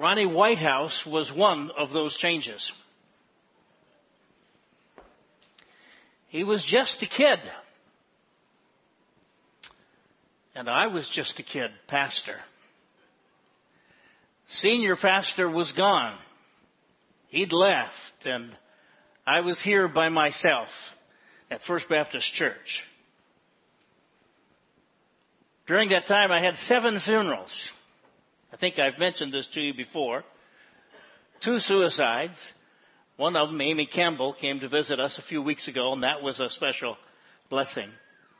Ronnie Whitehouse was one of those changes. He was just a kid. And I was just a kid, pastor. Senior pastor was gone. He'd left, and I was here by myself at First Baptist Church. During that time, I had 7 funerals. I think I've mentioned this to you before. 2 suicides. One of them, Amy Campbell, came to visit us a few weeks ago, and that was a special blessing.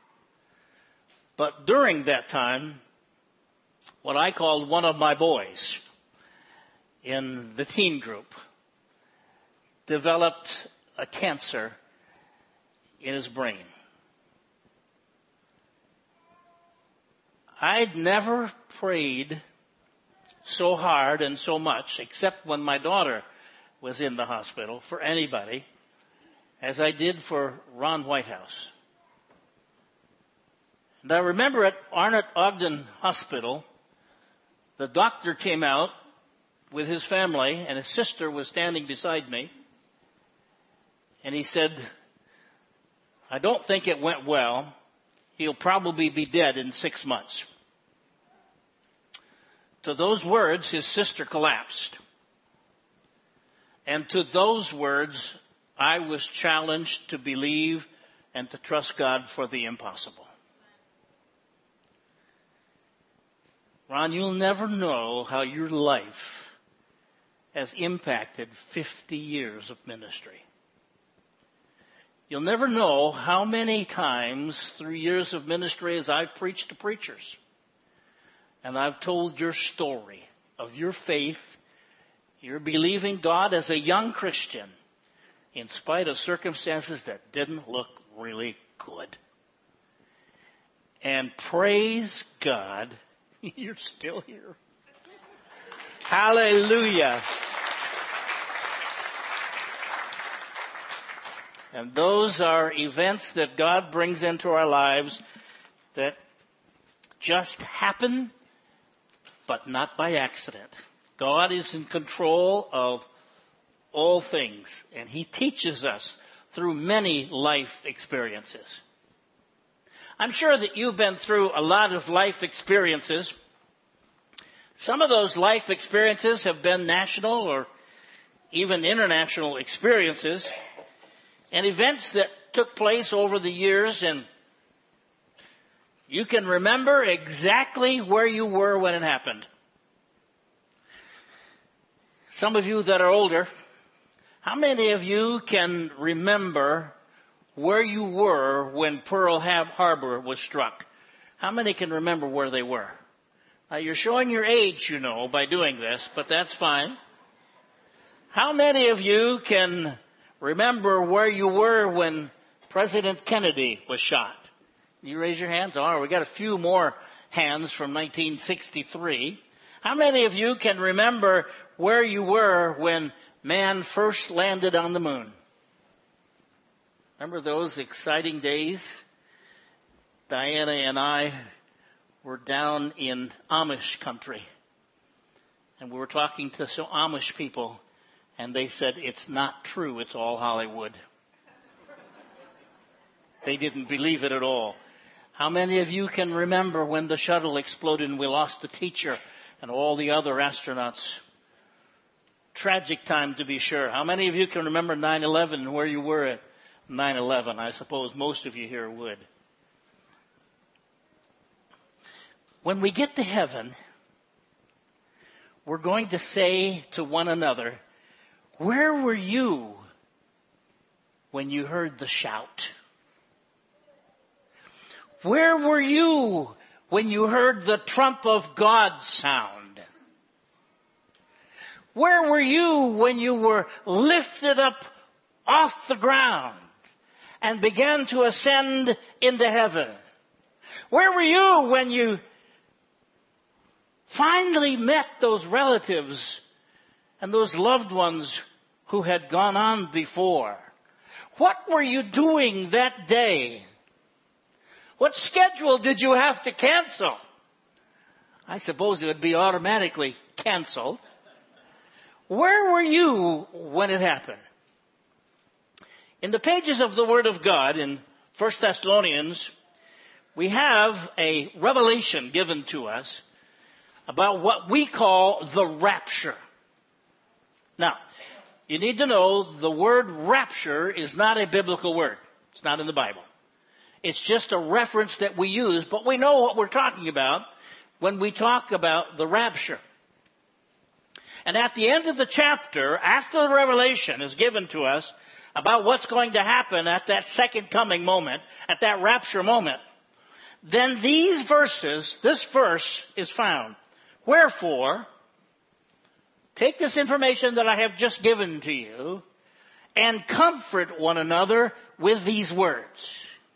But during that time, what I called one of my boys in the teen group developed a cancer in his brain. I'd never prayed so hard and so much, except when my daughter was in the hospital, for anybody, as I did for Ron Whitehouse. And I remember at Arnott Ogden Hospital, the doctor came out with his family, and his sister was standing beside me. And he said, "I don't think it went well. He'll probably be dead in 6 months." To those words, his sister collapsed. And to those words, I was challenged to believe and to trust God for the impossible. Ron, you'll never know how your life has impacted 50 years of ministry. You'll never know how many times through years of ministry as I've preached to preachers and I've told your story of your faith, your believing God as a young Christian in spite of circumstances that didn't look really good. And praise God, you're still here. Hallelujah. And those are events that God brings into our lives that just happen, but not by accident. God is in control of all things, and He teaches us through many life experiences. I'm sure that you've been through a lot of life experiences. Some of those life experiences have been national or even international experiences, and events that took place over the years, and you can remember exactly where you were when it happened. Some of you that are older, how many of you can remember where you were when Pearl Harbor was struck? How many can remember where they were? Now, you're showing your age, you know, by doing this, but that's fine. How many of you can remember where you were when President Kennedy was shot? You raise your hands. All right, we got a few more hands from 1963. How many of you can remember where you were when man first landed on the moon? Remember those exciting days? Diana and I were down in Amish country, and we were talking to some Amish people, and they said, "It's not true, it's all Hollywood." They didn't believe it at all. How many of you can remember when the shuttle exploded and we lost the teacher and all the other astronauts? Tragic time, to be sure. How many of you can remember 9/11 and where you were at 9/11? I suppose most of you here would. When we get to heaven, we're going to say to one another, "Where were you when you heard the shout? Where were you when you heard the trump of God sound? Where were you when you were lifted up off the ground and began to ascend into heaven? Where were you when you finally met those relatives and those loved ones who had gone on before? What were you doing that day? What schedule did you have to cancel?" I suppose it would be automatically canceled. Where were you when it happened? In the pages of the Word of God in 1 Thessalonians, we have a revelation given to us about what we call the rapture. Now, you need to know the word rapture is not a biblical word. It's not in the Bible. It's just a reference that we use, but we know what we're talking about when we talk about the rapture. And at the end of the chapter, after the revelation is given to us about what's going to happen at that second coming moment, at that rapture moment, then this verse is found. Wherefore, take this information that I have just given to you and comfort one another with these words.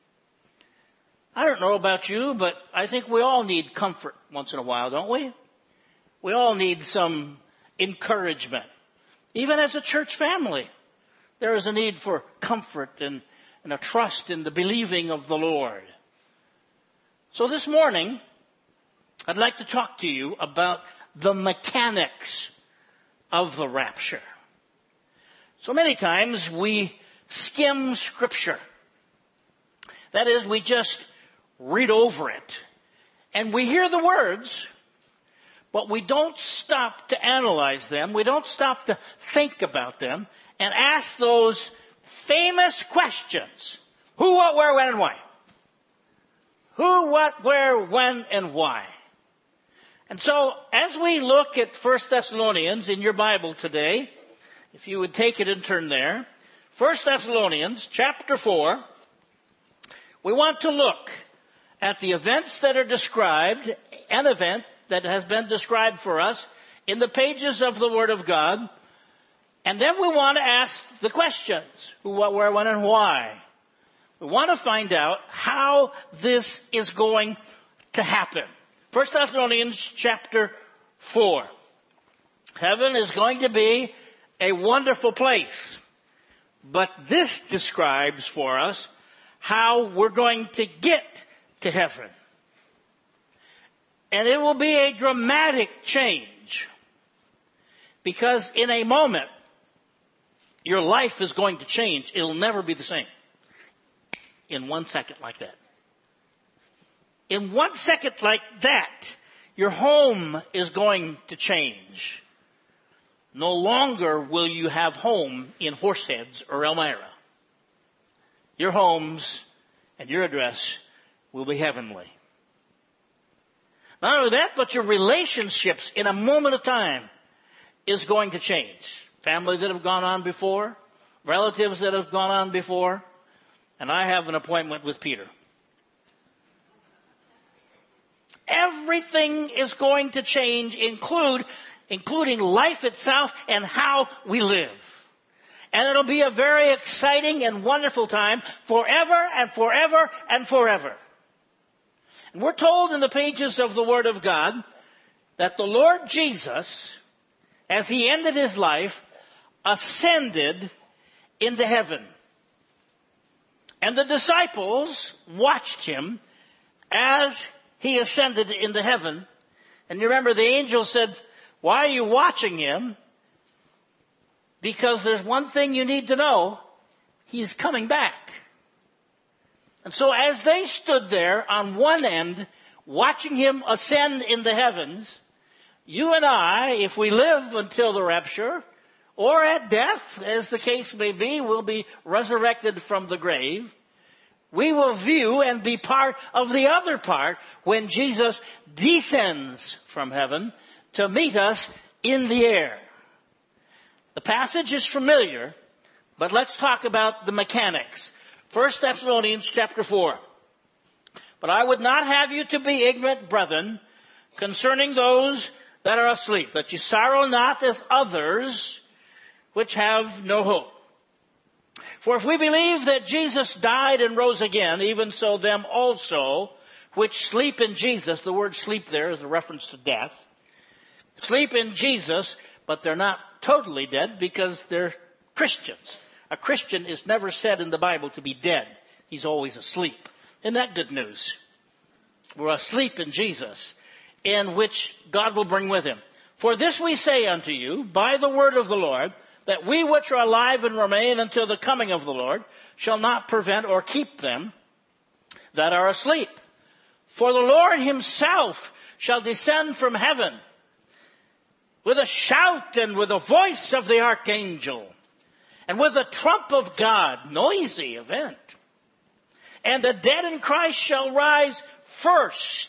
I don't know about you, but I think we all need comfort once in a while, don't we? We all need some encouragement. Even as a church family, there is a need for comfort and a trust in the believing of the Lord. So this morning, I'd like to talk to you about the mechanics of the rapture. So many times we skim Scripture. That is, we just read over it. And we hear the words, but we don't stop to analyze them. We don't stop to think about them and ask those famous questions. Who, what, where, when, and why? Who, what, where, when, and why? And so, as we look at 1 Thessalonians in your Bible today, if you would take it and turn there, 1 Thessalonians chapter 4, we want to look at the events that are described, an event that has been described for us in the pages of the Word of God, and then we want to ask the questions, who, what, where, when, and why. We want to find out how this is going to happen. 1 Thessalonians chapter 4. Heaven is going to be a wonderful place. But this describes for us how we're going to get to heaven. And it will be a dramatic change. Because in a moment, your life is going to change. It'll never be the same. In 1 second like that. In 1 second like that, your home is going to change. No longer will you have home in Horseheads or Elmira. Your homes and your address will be heavenly. Not only that, but your relationships in a moment of time is going to change. Family that have gone on before, relatives that have gone on before, and I have an appointment with Peter. Everything is going to change, including life itself and how we live. And it'll be a very exciting and wonderful time forever and forever and forever. And we're told in the pages of the Word of God that the Lord Jesus, as He ended His life, ascended into heaven. And the disciples watched Him as He ascended into heaven. And you remember the angel said, why are you watching Him? Because there's one thing you need to know. He's coming back. And so as they stood there on one end, watching Him ascend in the heavens, you and I, if we live until the rapture, or at death, as the case may be, will be resurrected from the grave. We will view and be part of the other part when Jesus descends from heaven to meet us in the air. The passage is familiar, but let's talk about the mechanics. 1 Thessalonians chapter 4. But I would not have you to be ignorant, brethren, concerning those that are asleep, that you sorrow not as others which have no hope. For if we believe that Jesus died and rose again, even so them also which sleep in Jesus, the word sleep there is a reference to death, sleep in Jesus, but they're not totally dead because they're Christians. A Christian is never said in the Bible to be dead. He's always asleep. Isn't that good news? We're asleep in Jesus, in which God will bring with Him. For this we say unto you, by the word of the Lord, that we which are alive and remain until the coming of the Lord shall not prevent or keep them that are asleep. For the Lord himself shall descend from heaven with a shout and with the voice of the archangel and with the trump of God, noisy event. And the dead in Christ shall rise first.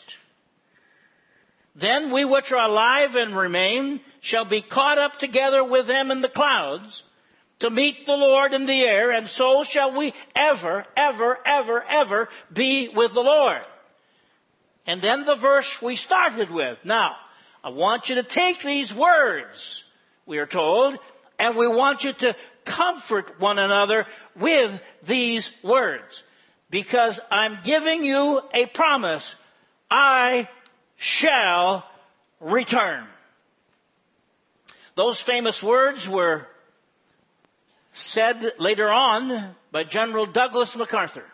Then we which are alive and remain shall be caught up together with them in the clouds to meet the Lord in the air, and so shall we ever, ever, ever, ever be with the Lord. And then the verse we started with. Now, I want you to take these words, we are told, and we want you to comfort one another with these words. Because I'm giving you a promise. I shall return. Those famous words were said later on by General Douglas MacArthur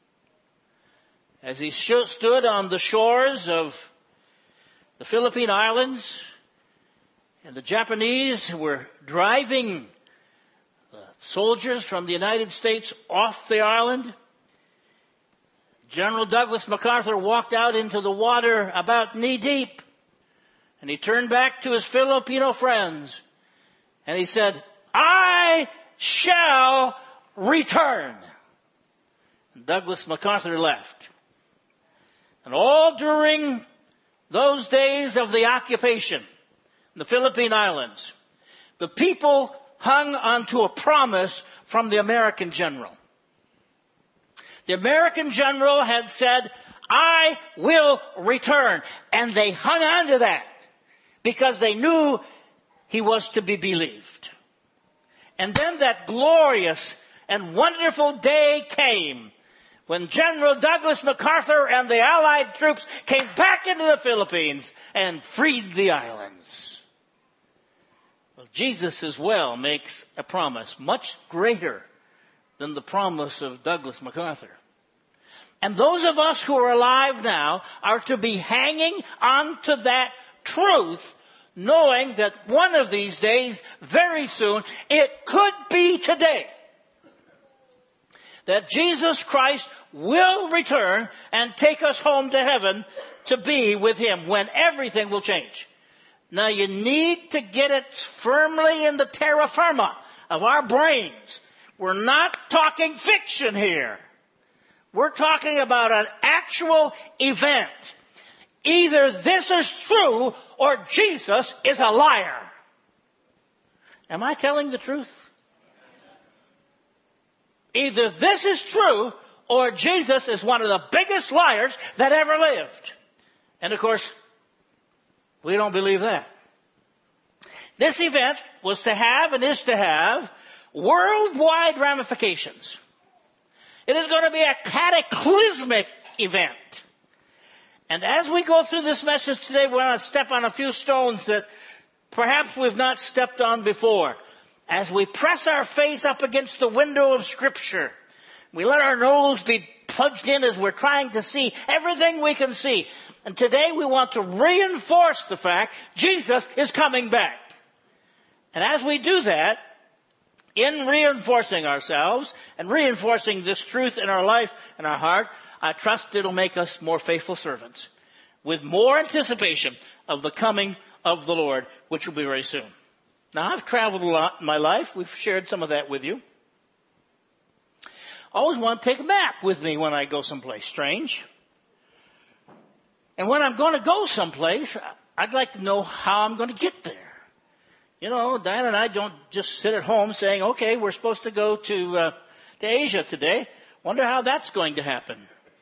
as he stood on the shores of the Philippine Islands, and the Japanese were driving soldiers from the United States off the island. General Douglas MacArthur walked out into the water about knee deep, and he turned back to his Filipino friends, and he said, I shall return. And Douglas MacArthur left. And all during those days of the occupation in the Philippine Islands, the people hung onto a promise from the American general. The American general had said, I will return. And they hung on to that because they knew he was to be believed. And then that glorious and wonderful day came when General Douglas MacArthur and the Allied troops came back into the Philippines and freed the islands. Well, Jesus as well makes a promise much greater than the promise of Douglas MacArthur. And those of us who are alive now are to be hanging on to that truth, knowing that one of these days, very soon, it could be today, that Jesus Christ will return and take us home to heaven to be with him when everything will change. Now you need to get it firmly in the terra firma of our brains. We're not talking fiction here. We're talking about an actual event. Either this is true or Jesus is a liar. Am I telling the truth? Either this is true or Jesus is one of the biggest liars that ever lived. And of course, we don't believe that. This event was to have and is to have worldwide ramifications. It is going to be a cataclysmic event. And as we go through this message today, we're going to step on a few stones that perhaps we've not stepped on before. As we press our face up against the window of Scripture, we let our nose be plugged in as we're trying to see everything we can see. And today we want to reinforce the fact Jesus is coming back. And as we do that, in reinforcing ourselves and reinforcing this truth in our life and our heart, I trust it'll make us more faithful servants with more anticipation of the coming of the Lord, which will be very soon. Now, I've traveled a lot in my life. We've shared some of that with you. I always want to take a map with me when I go someplace strange. And when I'm going to go someplace, I'd like to know how I'm going to get there. You know, Diane and I don't just sit at home saying, okay, we're supposed to go to Asia today. Wonder how that's going to happen.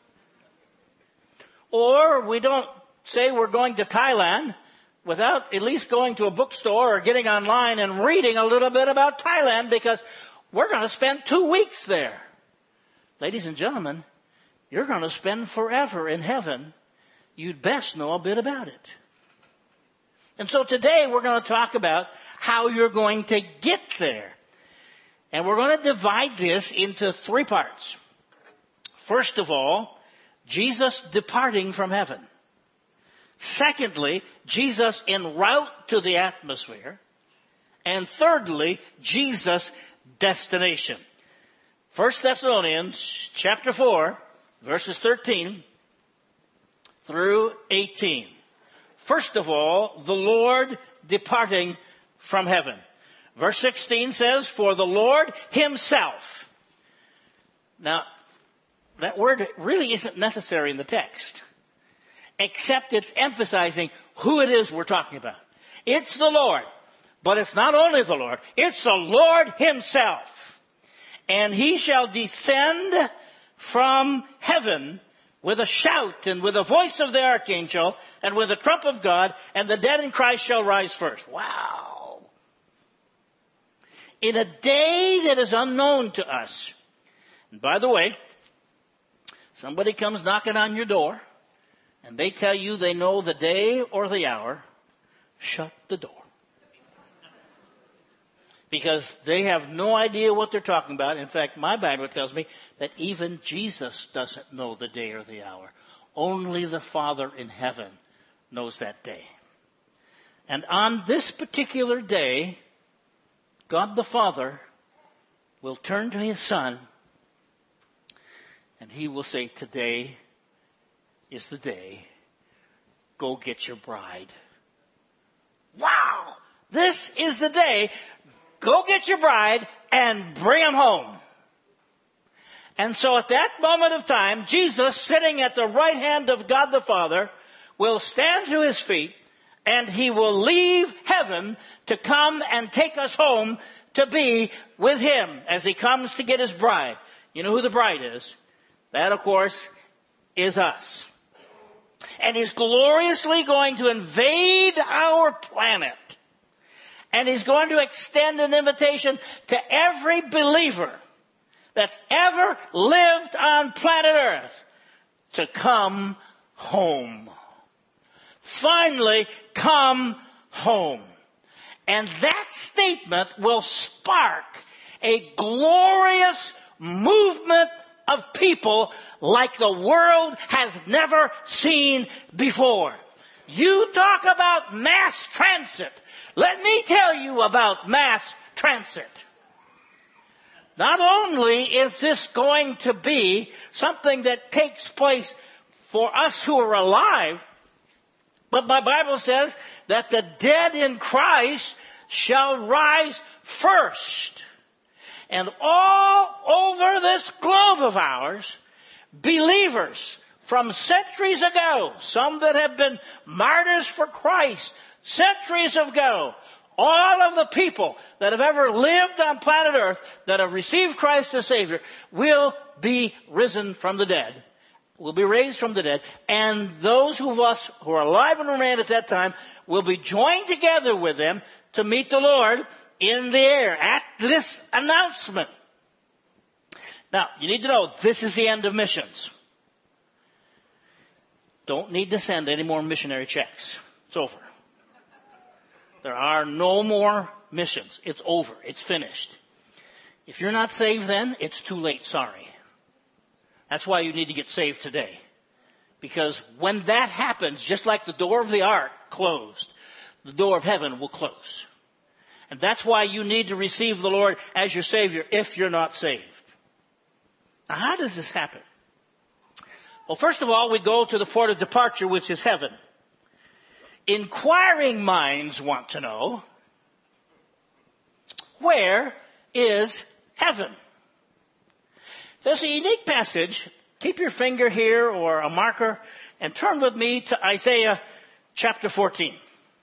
Or we don't say we're going to Thailand without at least going to a bookstore or getting online and reading a little bit about Thailand, because we're going to spend 2 weeks there. Ladies and gentlemen, you're going to spend forever in heaven. You'd best know a bit about it. And so today we're going to talk about how you're going to get there. And we're going to divide this into 3 parts. First of all, Jesus departing from heaven. Secondly, Jesus en route to the atmosphere. And thirdly, Jesus' destination. 1 Thessalonians chapter 4, verses 13 through 18. First of all, the Lord departing from heaven. Verse 16 says, for the Lord himself. Now, that word really isn't necessary in the text, except it's emphasizing who it is we're talking about. It's the Lord, but it's not only the Lord, it's the Lord himself. And he shall descend from heaven with a shout and with the voice of the archangel and with the trump of God, and the dead in Christ shall rise first. Wow. In a day that is unknown to us. And by the way, somebody comes knocking on your door and they tell you they know the day or the hour, shut the door. Because they have no idea what they're talking about. In fact, my Bible tells me that even Jesus doesn't know the day or the hour. Only the Father in heaven knows that day. And on this particular day, God the Father will turn to his Son and he will say, today is the day. Go get your bride. Wow! This is the day. Go get your bride and bring him home. And so at that moment of time, Jesus, sitting at the right hand of God the Father, will stand to his feet and he will leave heaven to come and take us home to be with him as he comes to get his bride. You know who the bride is? That, of course, is us. And he's gloriously going to invade our planet. And he's going to extend an invitation to every believer that's ever lived on planet Earth to come home. Finally, come home. And that statement will spark a glorious movement of people like the world has never seen before. You talk about mass transit. Let me tell you about mass transit. Not only is this going to be something that takes place for us who are alive, but my Bible says that the dead in Christ shall rise first. And all over this globe of ours, believers from centuries ago, some that have been martyrs for Christ centuries ago, all of the people that have ever lived on planet Earth that have received Christ as Savior will be risen from the dead, will be raised from the dead, and those of us who are alive and remain at that time will be joined together with them to meet the Lord in the air at this announcement. Now, you need to know this is the end of missions. Don't need to send any more missionary checks. It's over. There are no more missions. It's over. It's finished. If you're not saved then, it's too late. Sorry. That's why you need to get saved today. Because when that happens, just like the door of the ark closed, the door of heaven will close. And that's why you need to receive the Lord as your Savior if you're not saved. Now, how does this happen? Well, first of all, we go to the port of departure, which is heaven. Inquiring minds want to know, where is heaven? There's a unique passage. Keep your finger here or a marker and turn with me to Isaiah chapter 14.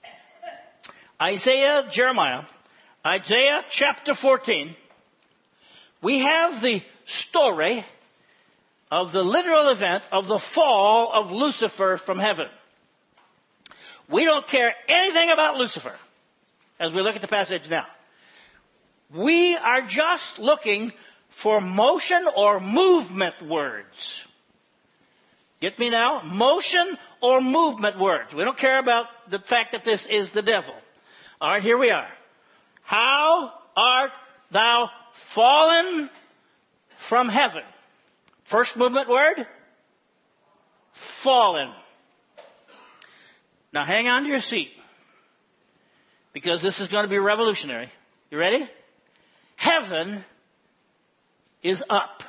Jeremiah, Isaiah chapter 14. We have the story of the literal event of the fall of Lucifer from heaven. We don't care anything about Lucifer as we look at the passage now. We are just looking for motion or movement words. Get me now? Motion or movement words. We don't care about the fact that this is the devil. All right, here we are. How art thou fallen from heaven? First movement word, fallen. Now hang on to your seat, because this is going to be revolutionary. You ready? Heaven is up.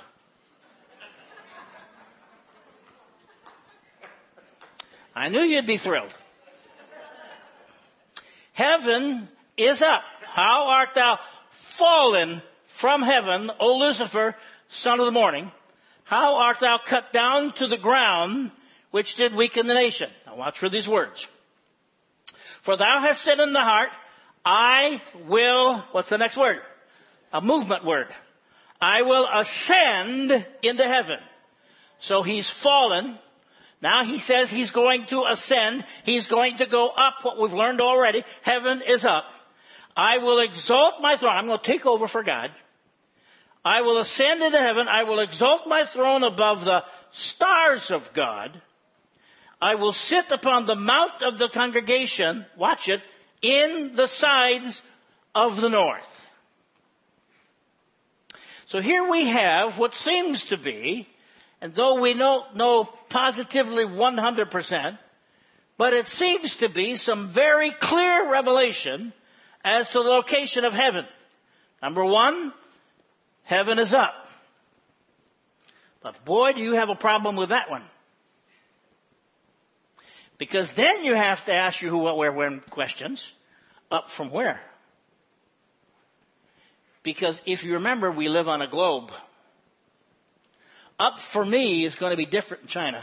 I knew you'd be thrilled. Heaven is up. How art thou fallen from heaven, O Lucifer, son of the morning? How art thou cut down to the ground, which did weaken the nation? Now watch for these words. For thou hast said in the heart, I will, what's the next word? A movement word. I will ascend into heaven. So he's fallen. Now he says he's going to ascend. He's going to go up, what we've learned already. Heaven is up. I will exalt my throne. I'm going to take over for God. I will ascend into heaven. I will exalt my throne above the stars of God. I will sit upon the mount of the congregation, watch it, in the sides of the north. So here we have what seems to be, and though we don't know positively 100%, but it seems to be some very clear revelation as to the location of heaven. Number one, heaven is up. But boy, do you have a problem with that one. Because then you have to ask your who, what, where, when questions. Up from where? Because if you remember, we live on a globe. Up for me is going to be different in China.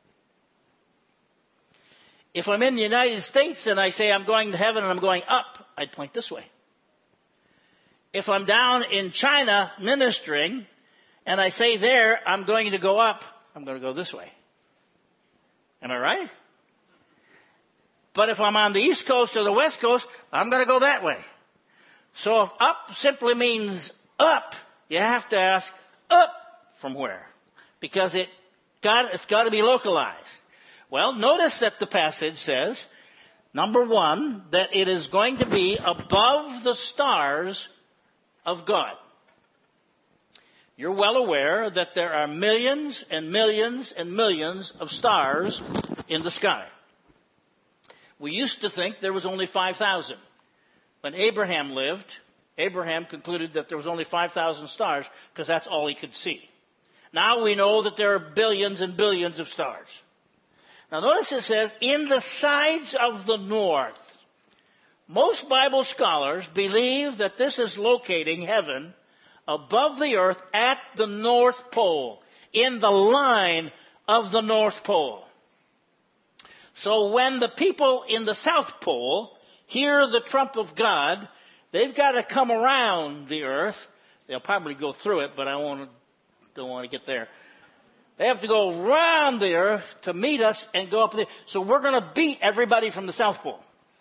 If I'm in the United States and I say I'm going to heaven and I'm going up, I'd point this way. If I'm down in China ministering and I say there I'm going to go up, I'm going to go this way. Am I right? But if I'm on the East Coast or the West Coast, I'm going to go that way. So if up simply means up, you have to ask up from where? Because it's got to be localized. Well, notice that the passage says, number one, that it is going to be above the stars of God. You're well aware that there are millions and millions and millions of stars in the sky. We used to think there was only 5,000. When Abraham lived, Abraham concluded that there was only 5,000 stars because that's all he could see. Now we know that there are billions and billions of stars. Now notice it says, in the sides of the north. Most Bible scholars believe that this is locating heaven above the earth at the North Pole, in the line of the North Pole. So when the people in the South Pole hear the trump of God, they've got to come around the earth. They'll probably go through it, but don't want to get there. They have to go around the earth to meet us and go up there. So we're going to beat everybody from the South Pole.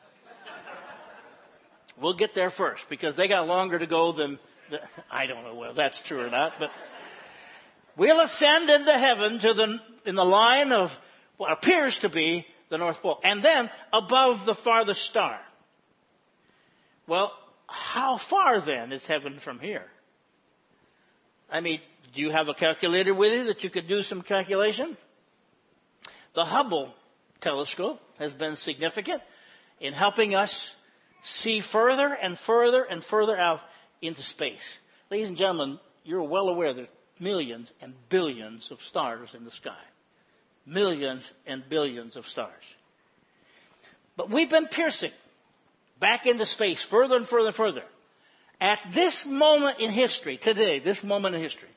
We'll get there first because they got longer to go than, I don't know whether that's true or not, but we'll ascend into heaven in the line of what appears to be the North Pole. And then above the farthest star. Well, how far then is heaven from here? I mean, do you have a calculator with you that you could do some calculation? The Hubble telescope has been significant in helping us see further and further and further out into space. Ladies and gentlemen, you're well aware there are millions and billions of stars in the sky. Millions and billions of stars. But we've been piercing back into space further and further and further. At this moment in history, today, this moment in history,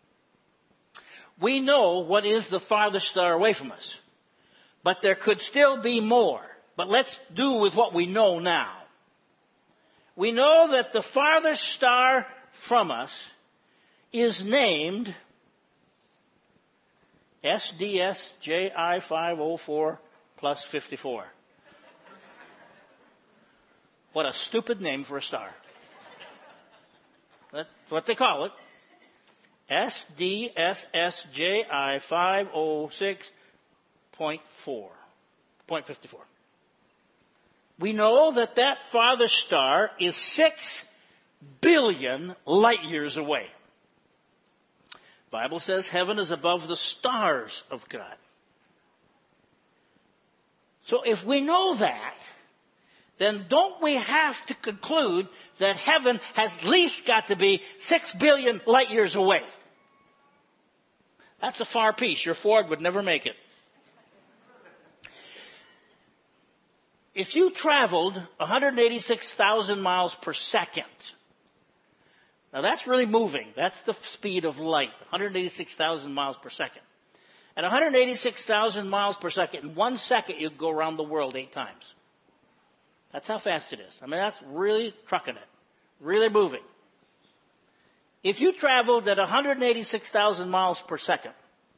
we know what is the farthest star away from us. But there could still be more. But let's do with what we know now. We know that the farthest star from us is named SDSJI 504 plus 54. What a stupid name for a star. That's what they call it. SDSSJI 506.54. We know that farthest star is 6 billion light years away. The Bible says heaven is above the stars of God. So if we know that, then don't we have to conclude that heaven has at least got to be 6 billion light years away? That's a far piece. Your Ford would never make it. If you traveled 186,000 miles per second, now that's really moving. That's the speed of light, 186,000 miles per second. At 186,000 miles per second, in 1 second you go around the world 8 times. That's how fast it is. I mean, that's really trucking it. Really moving. If you traveled at 186,000 miles per second,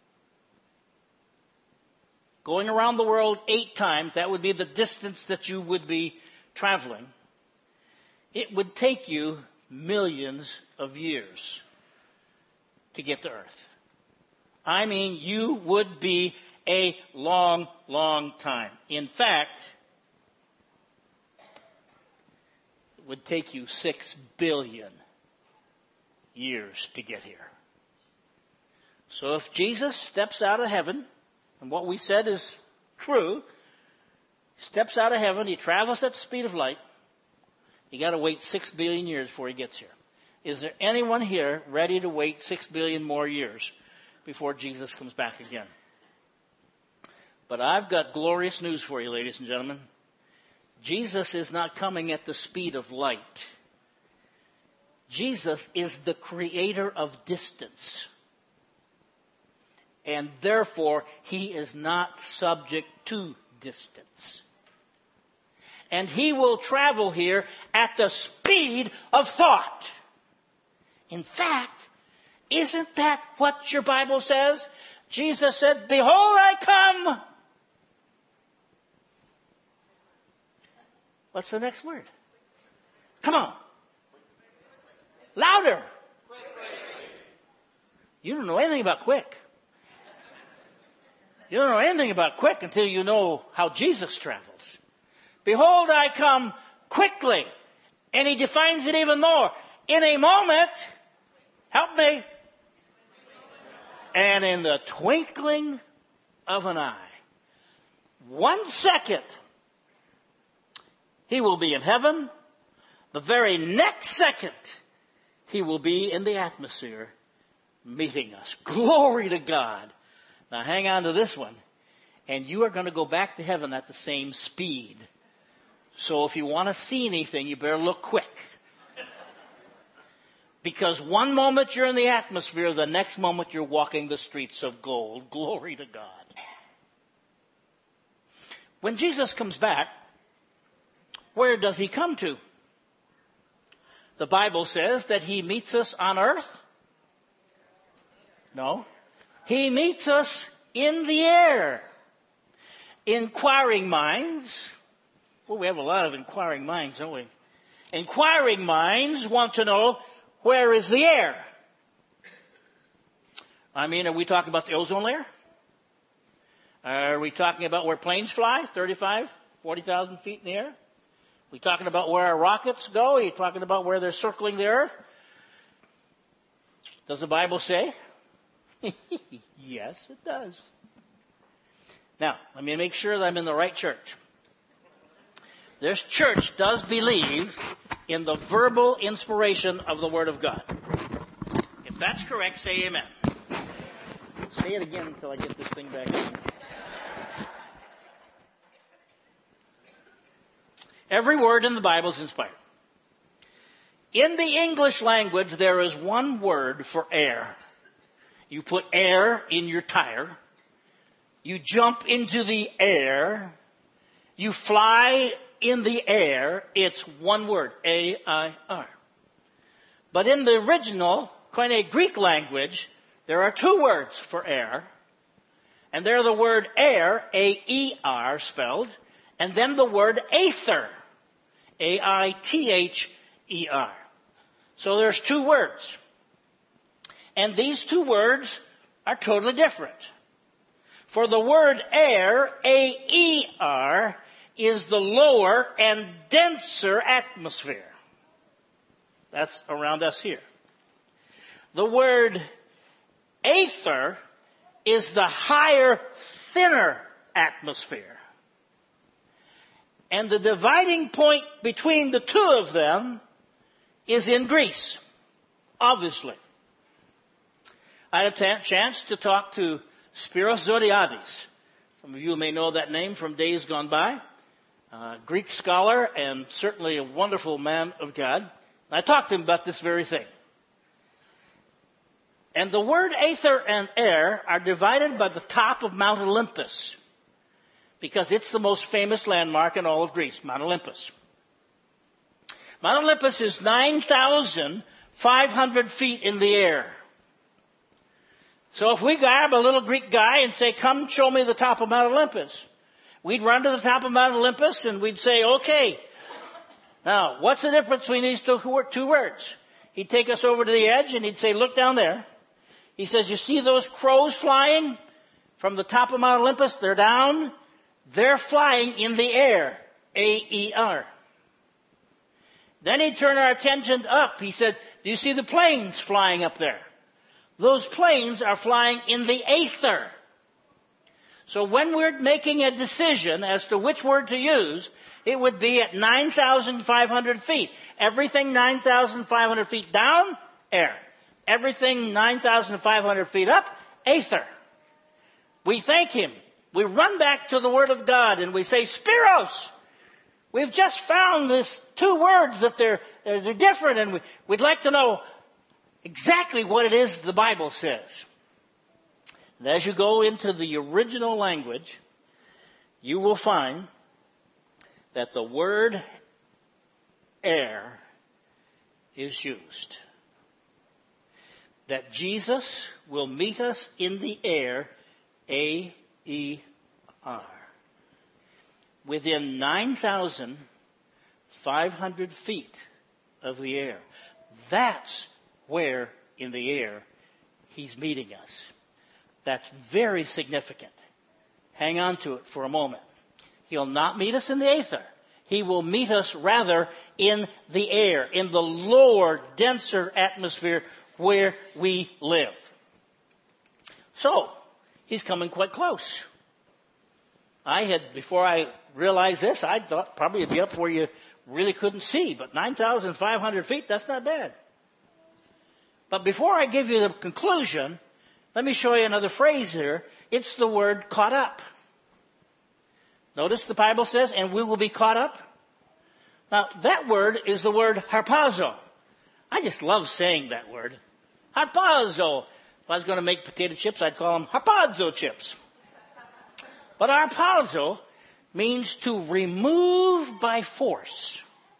going around the world 8 times, that would be the distance that you would be traveling. It would take you millions of years to get to Earth. I mean, you would be a long, long time. In fact, it would take you 6 billion years to get here. So if Jesus steps out of heaven, and what we said is true, steps out of heaven, he travels at the speed of light, you got to wait 6 billion years before he gets here. Is there anyone here ready to wait 6 billion more years before Jesus comes back again? But I've got glorious news for you, ladies and gentlemen. Jesus is not coming at the speed of light. Jesus is the creator of distance. And therefore, he is not subject to distance. And he will travel here at the speed of thought. In fact, isn't that what your Bible says? Jesus said, "Behold, I come." What's the next word? Come on. Louder. You don't know anything about quick. You don't know anything about quick until you know how Jesus travels. Behold, I come quickly. And he defines it even more. In a moment, help me. And in the twinkling of an eye. 1 second, he will be in heaven. The very next second, he will be in the atmosphere meeting us. Glory to God. Now hang on to this one. And you are going to go back to heaven at the same speed. So if you want to see anything, you better look quick. Because one moment you're in the atmosphere, the next moment you're walking the streets of gold. Glory to God. When Jesus comes back, where does he come to? The Bible says that he meets us on earth. No. He meets us in the air. Inquiring minds. Well, we have a lot of inquiring minds, don't we? Inquiring minds want to know, where is the air? I mean, are we talking about the ozone layer? Are we talking about where planes fly, 35, 40,000 feet in the air? Are we talking about where our rockets go? Are you talking about where they're circling the earth? Does the Bible say? Yes, it does. Now, let me make sure that I'm in the right church. This church does believe in the verbal inspiration of the Word of God. If that's correct, say amen. Say it again until I get this thing back in. Every word in the Bible is inspired. In the English language, there is one word for air. You put air in your tire. You jump into the air. You fly in the air. It's one word, A-I-R. But in the original Koine Greek language, there are 2 words for air. And they're the word air, A-E-R spelled, and then the word aether, A-I-T-H-E-R. So there's 2 words. And these 2 words are totally different. For the word air, A-E-R, is the lower and denser atmosphere. That's around us here. The word aether is the higher, thinner atmosphere. And the dividing point between the two of them is in Greece, obviously. I had a chance to talk to Spiros Zodhiates. Some of you may know that name from days gone by. Greek scholar and certainly a wonderful man of God. I talked to him about this very thing. And the word aether and air are divided by the top of Mount Olympus, because it's the most famous landmark in all of Greece, Mount Olympus. Mount Olympus is 9,500 feet in the air. So if we grab a little Greek guy and say, come show me the top of Mount Olympus, we'd run to the top of Mount Olympus and we'd say, okay, now what's the difference between these two words? He'd take us over to the edge and he'd say, look down there. He says, you see those crows flying from the top of Mount Olympus? They're down. They're flying in the air. A-E-R. Then he'd turn our attention up. He said, do you see the planes flying up there? Those planes are flying in the aether. So when we're making a decision as to which word to use, it would be at 9,500 feet. Everything 9,500 feet down, air. Everything 9,500 feet up, aether. We thank him. We run back to the Word of God and we say, Spiros, we've just found this two words that they're different, and we'd like to know exactly what it is the Bible says. And as you go into the original language, you will find that the word air is used. That Jesus will meet us in the air, A-E-R. Within 9,500 feet of the air. That's where in the air he's meeting us. That's very significant. Hang on to it for a moment. He'll not meet us in the aether. He will meet us rather in the air, in the lower, denser atmosphere where we live. So, he's coming quite close. Before I realized this, I thought probably it'd be up where you really couldn't see, but 9,500 feet, that's not bad. But before I give you the conclusion, let me show you another phrase here. It's the word caught up. Notice the Bible says, and we will be caught up. Now, that word is the word harpazo. I just love saying that word. Harpazo. If I was going to make potato chips, I'd call them harpazo chips. But harpazo means to remove by force.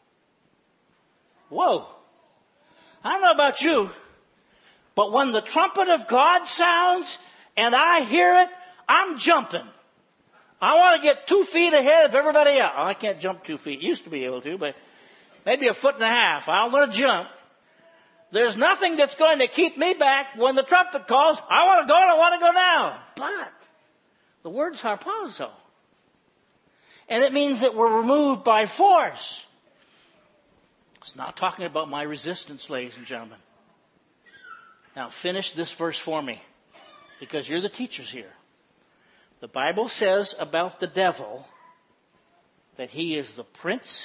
Whoa. I don't know about you, but when the trumpet of God sounds and I hear it, I'm jumping. I want to get 2 feet ahead of everybody else. Oh, I can't jump 2 feet. Used to be able to, but maybe 1.5 feet. I'm going to jump. There's nothing that's going to keep me back when the trumpet calls. I want to go and I want to go now. But the word's harpazo. And it means that we're removed by force. It's not talking about my resistance, ladies and gentlemen. Now finish this verse for me, because you're the teachers here. The Bible says about the devil that he is the prince.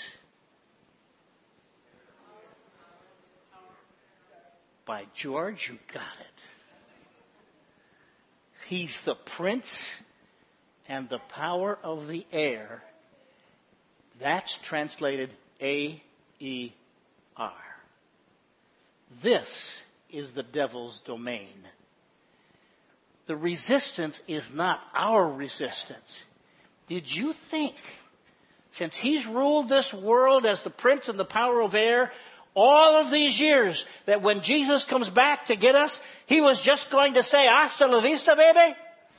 By George, you got it. He's the prince and the power of the air. That's translated A-E-R. This is the devil's domain. The resistance is not our resistance. Did you think, since he's ruled this world as the prince and the power of air all of these years, that when Jesus comes back to get us, he was just going to say, hasta la vista, baby?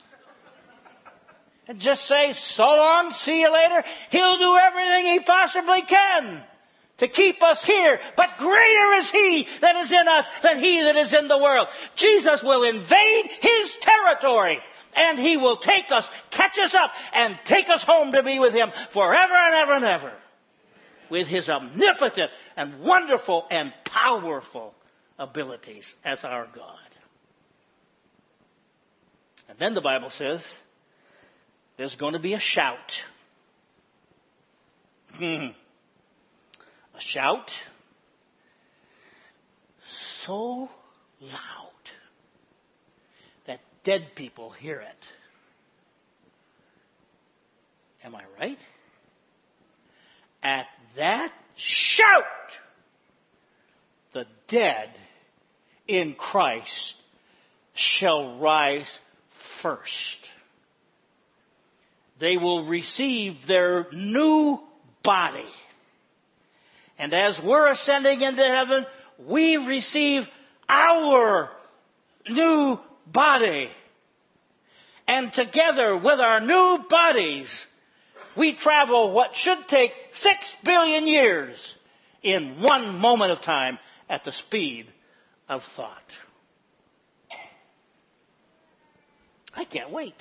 And just say, so long, see you later? He'll do everything he possibly can to keep us here. But greater is he that is in us than he that is in the world. Jesus will invade his territory, and he will take us, catch us up, and take us home to be with him forever and ever and ever. With his omnipotent and wonderful and powerful abilities as our God. And then the Bible says, there's going to be a shout. A shout so loud that dead people hear it. Am I right? At that shout, the dead in Christ shall rise first. They will receive their new body. And as we're ascending into heaven, we receive our new body. And together with our new bodies, we travel what should take 6 billion years in one moment of time at the speed of thought. I can't wait.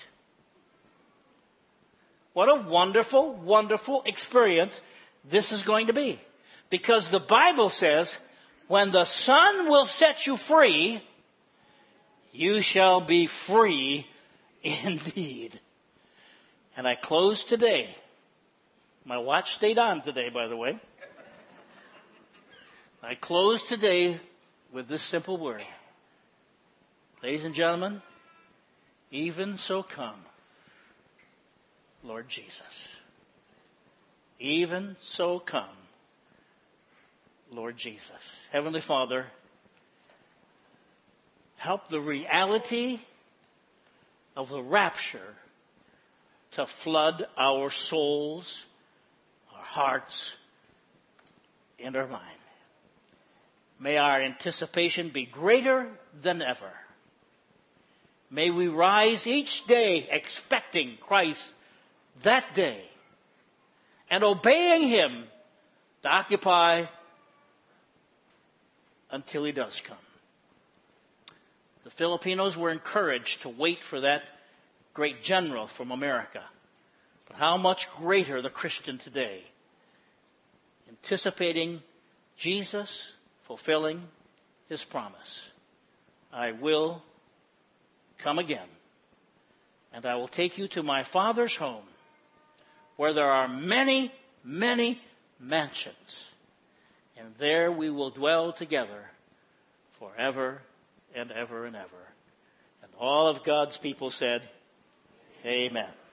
What a wonderful, wonderful experience this is going to be. Because the Bible says, when the Son will set you free, you shall be free indeed. And I close today. My watch stayed on today, by the way. I close today with this simple word. Ladies and gentlemen, even so come, Lord Jesus. Even so come, Lord Jesus. Heavenly Father, help the reality of the rapture to flood our souls, our hearts, and our mind. May our anticipation be greater than ever. May we rise each day expecting Christ that day and obeying Him to occupy until He does come. The Filipinos were encouraged to wait for that great general from America. But how much greater the Christian today, anticipating Jesus fulfilling His promise. I will come again, and I will take you to my Father's home, where there are many, many mansions, and there we will dwell together forever and ever and ever. And all of God's people said, Amen.